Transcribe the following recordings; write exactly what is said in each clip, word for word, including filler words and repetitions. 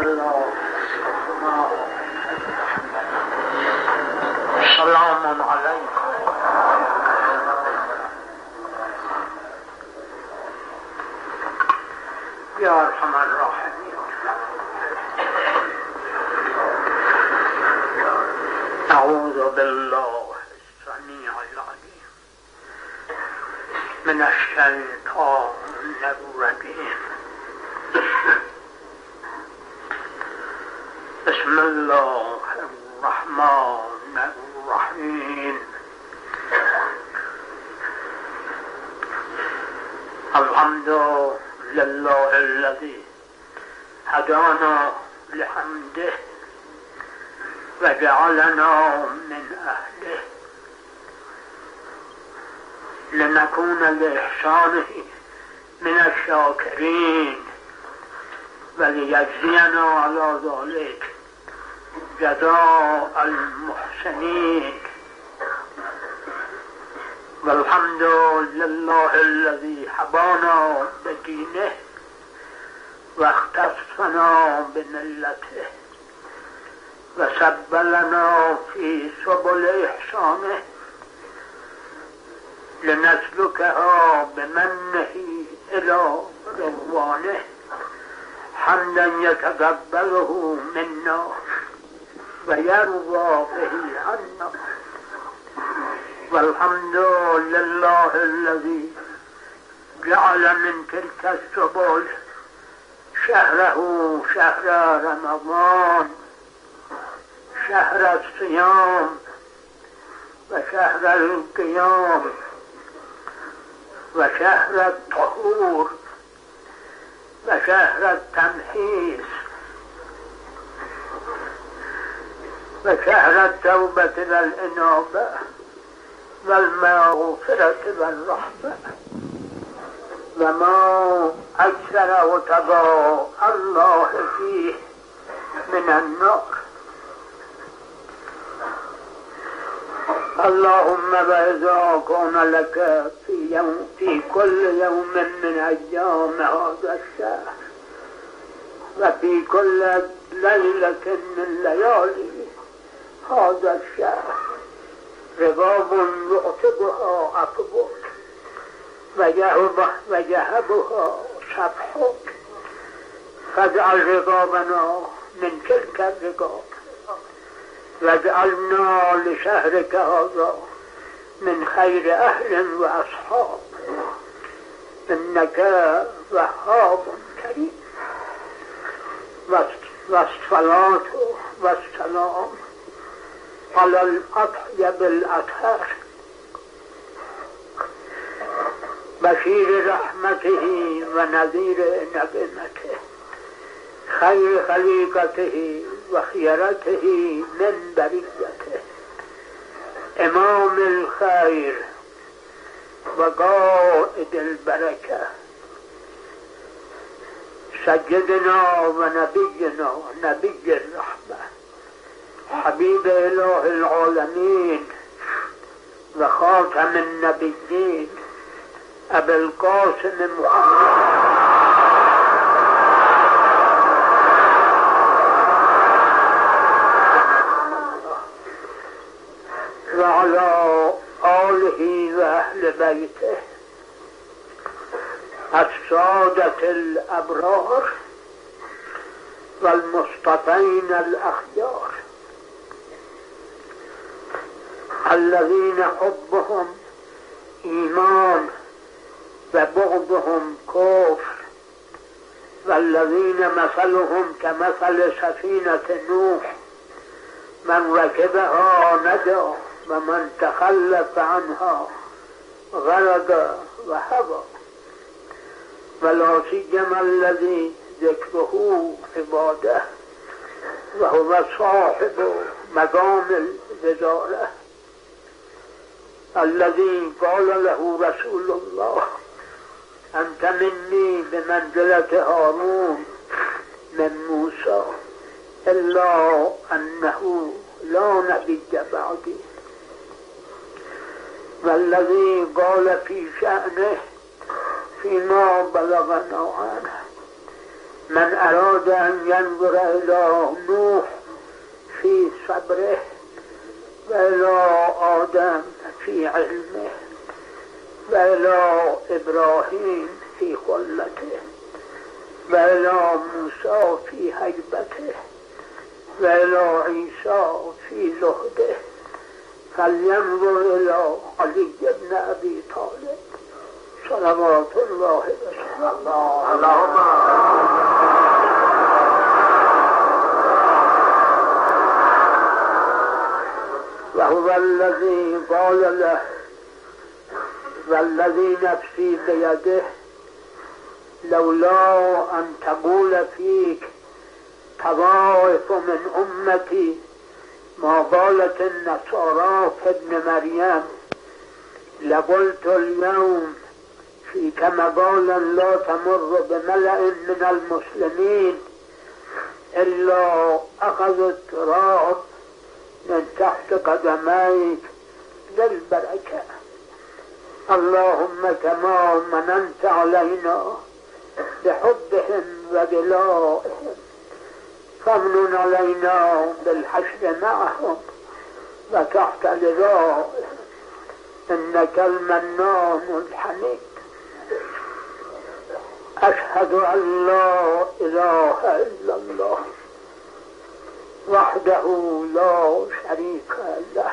الله سلام عليكم يا أرحم الراحمين. أعوذ بالله السميع العليم من الشيطان الرجيم. بسم الله الرحمن الرحيم. الحمد لله الذي هدانا لحمده وجعلنا من أهله لنكون لإحسانه من الشاكرين وليجزينا على ذلك جزاء المحسنين. والحمد لله الذي حبانا بدينه واختصنا بملته وسبلنا في سبل إحسانه لنسلكها بمنه إلى رضوانه حمدا يتقبله منا ويرضى به عنا. والحمد لله الذي جعل من تلك السبل شهره شهر رمضان، شهر الصيام وشهر القيام وشهر الطهور وشهر التمحيص وشهر التوبة والإنابة والمغفرة والرحمة. وما أكثر وتقى الله فيه من النار. اللهم وإذا كان لك في يوم في كل يوم من أيام هذا الشهر وفي كل ليلة من ليالي هذا الشهر رباب يعتبها عقبك وجهبها سبحك، فاجعل رقابنا من تلك الرقاب واجعلنا لشهرك هذا من خير أهل وأصحاب، إنك وهاب كريم. والصلاة والسلام على الأطيب الأطهار بشير رحمته ونذير نقمته خير خليقته وخيرته من بريته إمام الخير وقائد البركة سيدنا ونبينا نبي الرحمة حبيب إله العالمين وخاتم النبيين أبي القاسم محمد وعلى آله وأهل بيته السادة الأبرار والمصطفين الأخيار الذين حبهم إيمان وبغضهم كفر، والذين مثلهم كمثل سفينة نوح من ركبها نجا ومن تخلف عنها غرق وهوى. ولا سيما الذي ذكره عباده وهو صاحب مقام الوزارة الذي قال له رسول الله أنت مني بمنزلة هارون من موسى إلا أنه لا نبي بعدي. والذي قال في شأنه فيما بلغنا عنه من اراد ان ينظر الى نوح في صبره و الى آدم في علمه و الى ابراهیم في خلته و الى موسی في هیبته و الى عیسی في زهده فلینظر الى علی بن ابی طالب صلوات الله وسلامه. و هو الذی قال له والذی نفسی بیده لولا ان تقول فیک طوائف من امتی ما قالت النصارى في ابن مريم لقلت اليوم فيك مقالا لا تمر بملأ من المسلمين إلا أخذوا التراب من تحت قدميك للبركة. اللهم كما مننت علينا بحبهم وبلائهم فامنن علينا بالحشر معهم وتحت لوائهم إنك المنان الحميد. أشهد أن لا إله إلا الله وحده لا شريك له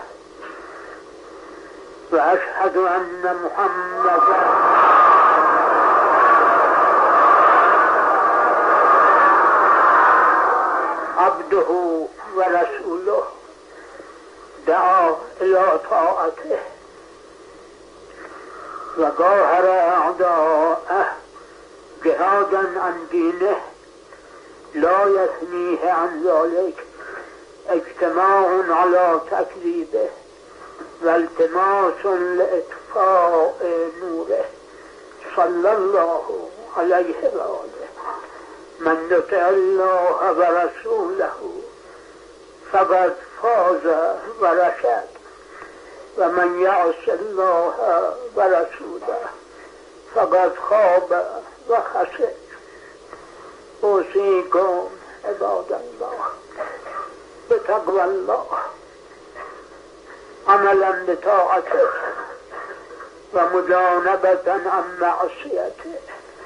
وأشهد أن محمدا عبده ورسوله دعا إلى طاعته وقاهر أعداءه جهادا عن دينه لا يثنيه عن ذلك اجتماع على تكذيبه والتماس لإطفاء نوره صلى الله عليه وآله. من يطع الله ورسوله فقد فاز ورشد ومن يعص الله ورسوله فقد خاب وخسر. أوصيكم عباد الله بتقوى الله عملا بطاعته ومجانبة عن معصيته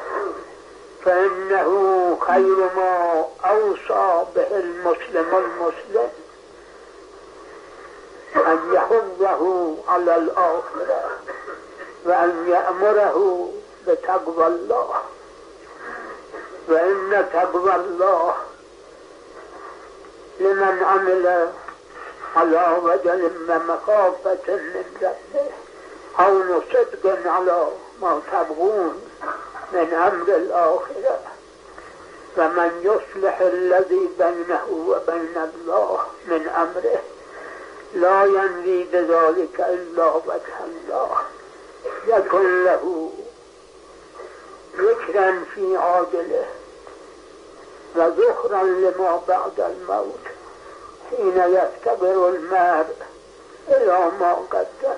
فإنه خير ما أوصى به المسلم المسلم أن يحضه على الآخرة وأن يأمره بتقوى الله. وإن تقوى الله لمن عمل على وجل ومخافة من ربه أو صدق على ما تبغون من أمر الآخرة فمن يصلح الذي بينه وبين الله من أمره لا ينوي بذلك إلا وجه الله يكن له ذكرا في عاجله وذخرا لما بعد الموت حين يفتقر المرء إلى ما قدم.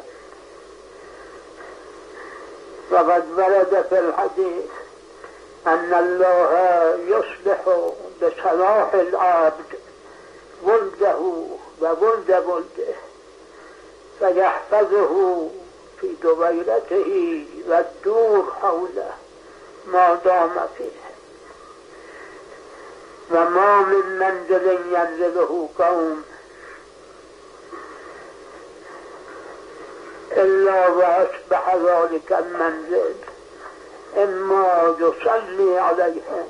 وقد ورد في الحديث أن الله يصلح بصلاح العبد ولده وولد ولده فيحفظه في دويرته والدور حوله ما دام فيه. وما من منزل ينزله قوم إلا وأصبح ذلك المنزل إما يصلي عليهم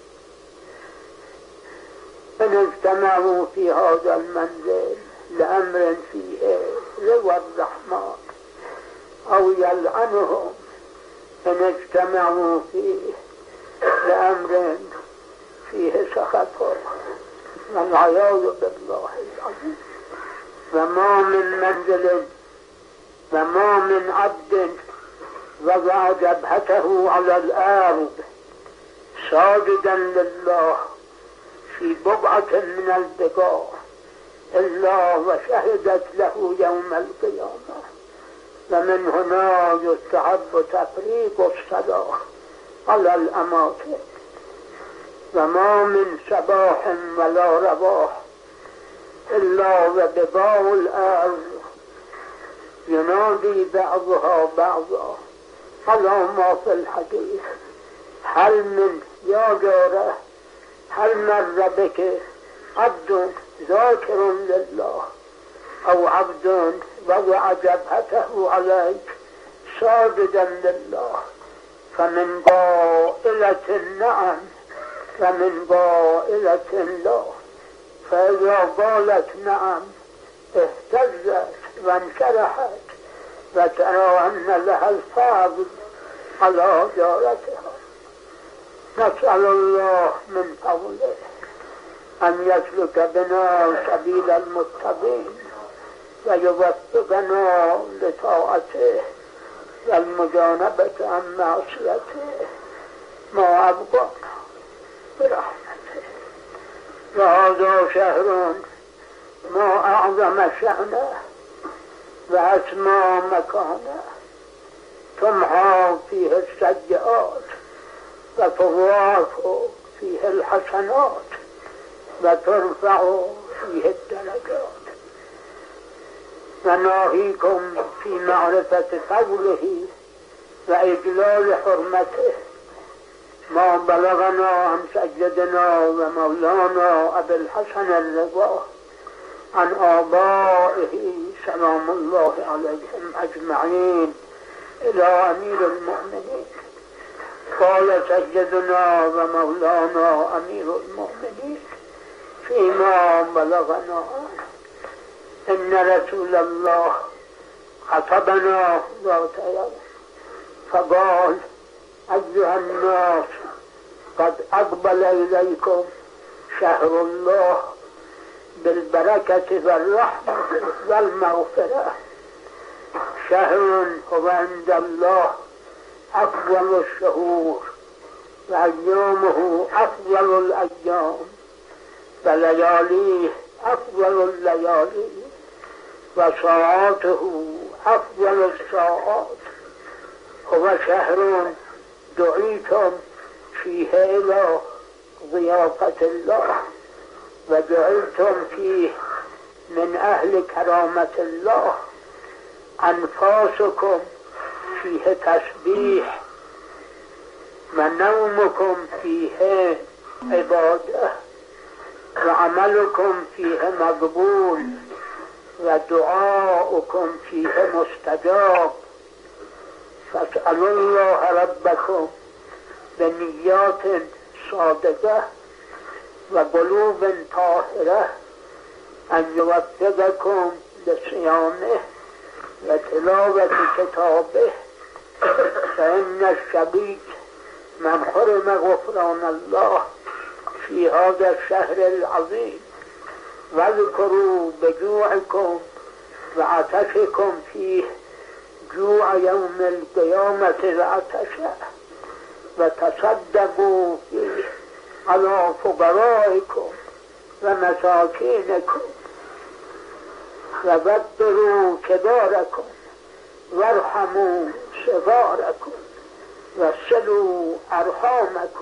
إن اجتمعوا في هذا المنزل لأمر فيه رضا الرحمن أو يلعنهم إن اجتمعوا فيه لأمر فيه سخطه والعياذ بالله العظيم. وما من منزل وما من عبد وضع جبهته على الأرض ساجدا لله في بضعة من البقاع إلا وشهدت له يوم القيامة. ومن هنا يستحب تفريق الصلاة على الأماكن و ما من صباح ولا رواح الا و بباء الارض ینادی بعضها بعضا علی ما فی الحدیث هل من یا جاره هل مر بک عبد ذاکر لله او عبد وضع جبهته علیک ساجدا لله فمن قائلة نعم ومن قائلة لا فإذا قالت نعم اهتزت وانشرحت وترى أن لها الفضل على جارتها. نسأل الله من فضله أن يسلك بنا سبيل المتقين ويوفقنا لطاعته والمجانبة عن معصيته ما أبقانا برحمته. وهذا شهر ما أعظم شأنه وأسمى مكانه تمحى فيه السيئات وتضاعف فيه الحسنات وترفع فيه الدرجات. وناهيكم في معرفة فضله وإجلال حرمته ما بلغنا عن سيدنا ومولانا أبي الحسن الرضا عن آبائه سلام الله عليهم أجمعين إلى أمير المؤمنين. قال سيدنا ومولانا أمير المؤمنين فيما بلغنا إن رسول الله خطبنا ذات يوم فقال أيها الناس قد أقبل إليكم شهر الله بالبركة والرحمة والمغفرة، شهر هو عند الله أفضل الشهور وأيامه أفضل الأيام ولياليه أفضل الليالي وساعاته أفضل الساعات. هو شهر دعيتم فيه إلى ضيافة الله وجعلتم فيه من أهل كرامة الله. أنفاسكم فيه تسبيح ونومكم فيه عبادة وعملكم فيه مقبول ودعاؤكم فيه مستجاب. فاسألوا الله ربكم بنيات صادقة وقلوب طاهرة أن يوفقكم لصيامه وتلاوة كتابه، فإن الشقي من حرم غفران الله في هذا الشهر العظيم. واذكروا بجوعكم وعطشكم فيه جوع يوم القيامة العطشة، وتصدقوا فيه على فقرائكم ومساكينكم، وبدروا كباركم وارحموا صغاركم وصلوا أرحامكم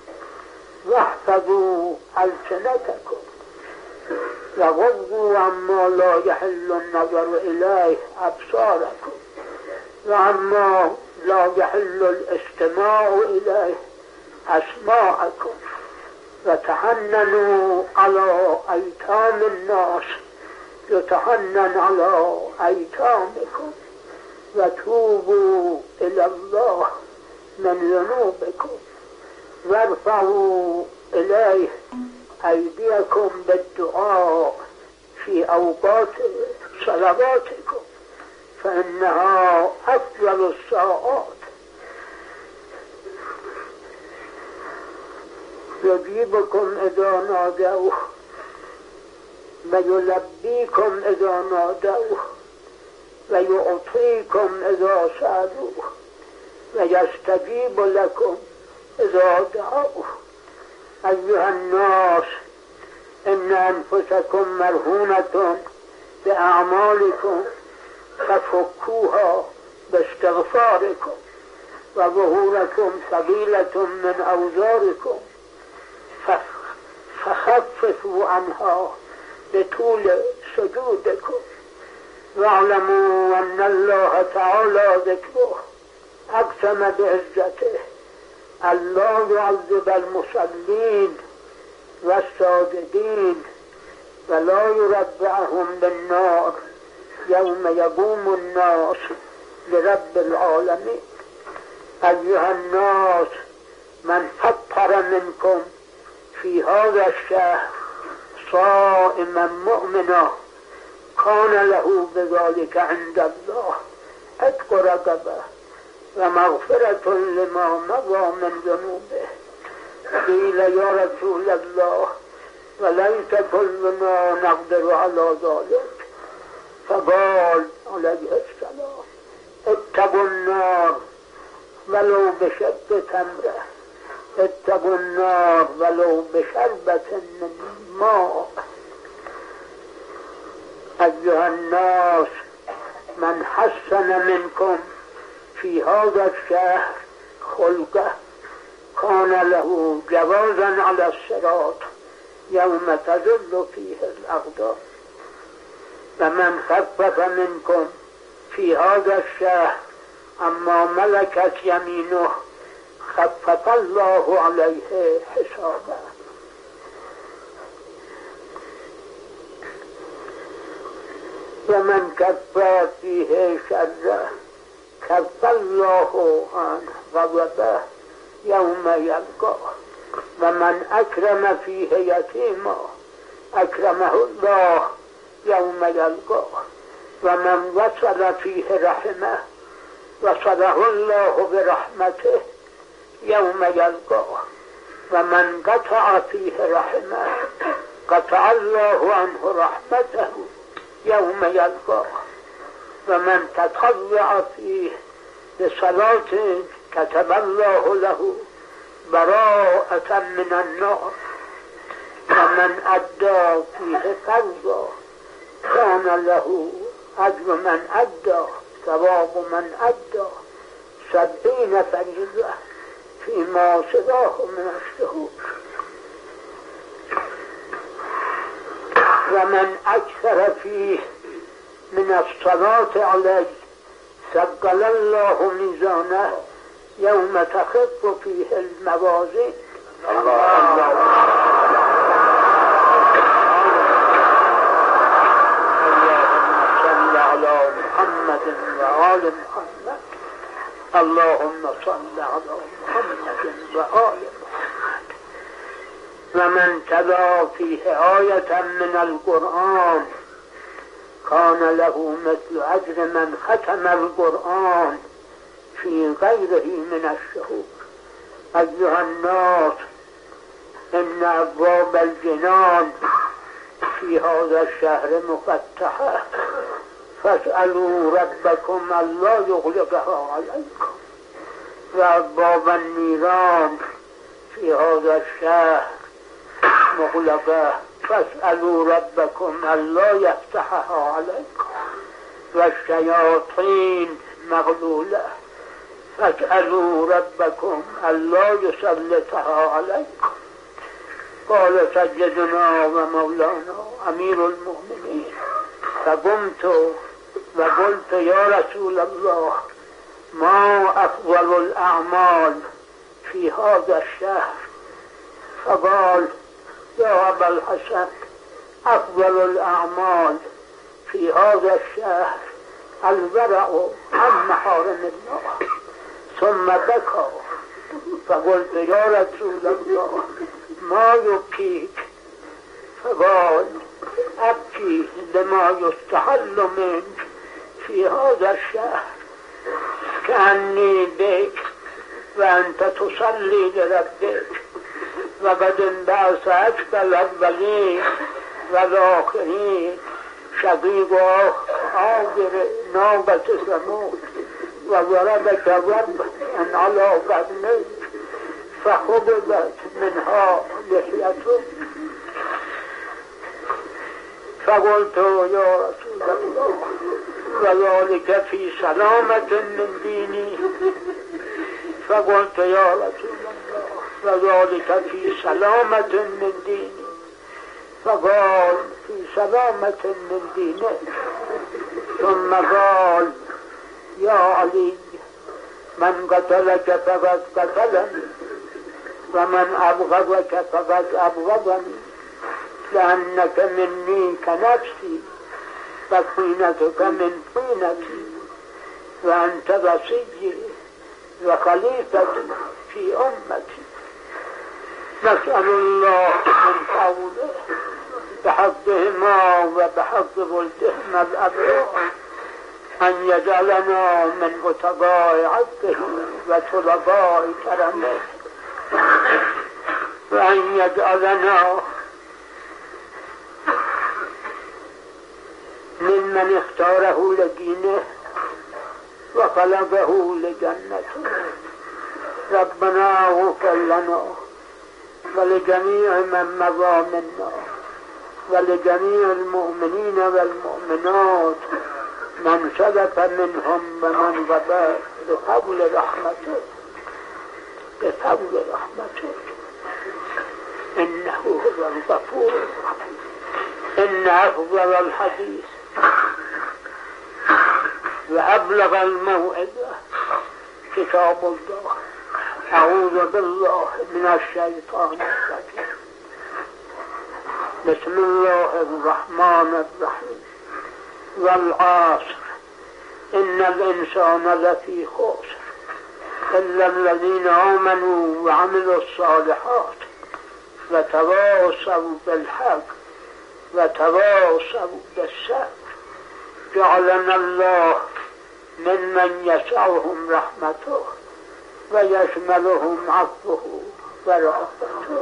واحفظوا ألسنتكم وغضوا عما لا يحل النظر إليه أبصاركم وعما لا يحل الاستماع إليه أسماعكم، وتحننوا على أيتام الناس يتحنن على أيتامكم، وتوبوا إلى الله من ذنوبكم وارفعوا إليه أيديكم بالدعاء في أوقات صلواتكم فإنها أفضل الساعات. يجيبكم إذا نادوه ويلبيكم إذا نادوه ويعطيكم إذا سألوه ويستجيب لكم إذا دعوه. أيها الناس إن أنفسكم مرهونة بأعمالكم ففكوها باستغفاركم، وظهوركم ثقيلة من أوزاركم، فخففوا عنها به طول سجودكم واعلموا ان الله تعالی ذکره اقسم بعزته الله يعذب المصلين والساجدين ولا يربعهم بالنار يوم يقوم الناس لرب العالمين. أيها الناس من فطر منكم في هذا الشهر صائما مؤمنا كان له بذلك عند الله عتق رقبه ومغفرة لما مضى من ذنوبه. قيل يا رسول الله وليس كلنا نقدر على ذلك، فقال عليه السلام اتقوا النار ولو بشق تمره، اتقوا النار ولو بشربة من ماء. أيها الناس من حسن منكم في هذا الشهر خلقه كان له جوازا على الصراط يوم تزل فيه الأقدام. ومن خفف منكم في هذا الشهر أما ملكت يمينه خفف الله عليه حسابه. ومن كف فيه شره كف الله عنه غضبه يوم يلقاه. ومن أكرم فيه يتيما أكرمه الله يوم يلقاه. ومن وصل فيه رحمه وصله الله برحمته يوم يلقاه. ومن قطع فيه رحمه قطع الله عنه رحمته يوم يلقاه. ومن تطوع فيه بصلاة كتب الله له براءة من النار. ومن أدى فيه فرضا كان له أجر من أدى ثواب من أدى سبعين فريضة فيما سواه من الشهور. ومن أكثر فيه من الصلاة عليه ثقل الله ميزانه يوم تخف فيه الموازين. الله صل على محمد وآل محمد. اللهم صل على محمد وآل محمد. ومن تلا فيه آية من القرآن كان له مثل أجر من ختم القرآن في غيره من الشهور. أيها الناس إن أبواب الجنان في هذا الشهر مفتحة فاسألوا ربكم ألا يغلقها عليكم. وأبواب النيران في هذا الشهر مغلقة فاسألوا ربكم ألا يفتحها عليكم. والشياطين مغلولة فاسألوا ربكم ألا يسلطها عليكم. قال سيدنا ومولانا أمير المؤمنين فقمت وقلت يا رسول الله ما أفضل الأعمال في هذا الشهر؟ فقال يا أبا الحسن أفضل الأعمال في هذا الشهر الورع عن محارم الله. ثم بكى فقلت يا رسول الله ما يبكيك؟ فقال أبكي لما يستحل منك في هذا الشهر كأني بك وأنت تصلي لربك وقد انبعث أشبه الأولين والآخرين شقيق آخر ناقة ثمود وضربك رب أن على بدنك فخضبت منها لحيته. فقلت يا رسول الله وذلك في سلامة من ديني. فقلت يا رسول الله وذلك في سلامة من ديني فقال في سلامة من دينه، ثم قال يا علي من قتلك فقد قتلني ومن أبغضك فقد أبغضني، لأنك مني كنفسي وطينتك من طينتي، وأنت وصيي وخليفتي في أمتي. نسأل الله من فضله بحقهما وبحق ولدهما الأبرار أن يجعلنا من متقاء عبده وطلباء كرمه، وأن يجعلنا ممن اختاره لدينه وخلقه لجنته. ربنا اغفر لنا ولجميع من مضى منا ولجميع المؤمنين والمؤمنات من سلف منهم ومن غدا بفضل رحمته بفضل رحمته إنه هو الغفور الرحيم. إن أفضل الحديث وأبلغ الموعظة كتاب الله. أعوذ بالله من الشيطان الرجيم. بسم الله الرحمن الرحيم. والعصر إن الإنسان لفي خسر إلا الذين آمنوا وعملوا الصالحات وتواصوا بالحق وتواصوا بالصبر. جعلنا الله ممن يسعهم رحمته ويشملهم عفوه ورحمته.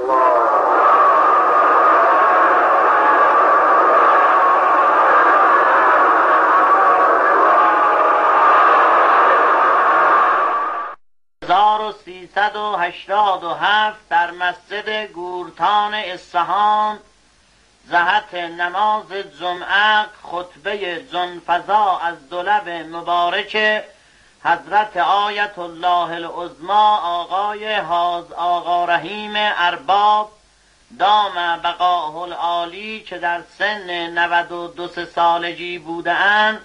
هزار و سیصد و هشتاد و هفت در مسجد گورتان اصفهان جهت نماز جمعه خطبه جنفزا از دولب مبارک حضرت آیت الله العظمی آقای حاج آقا رحیم ارباب دام بقاء العالی که در سن نود و دو سالگی بودند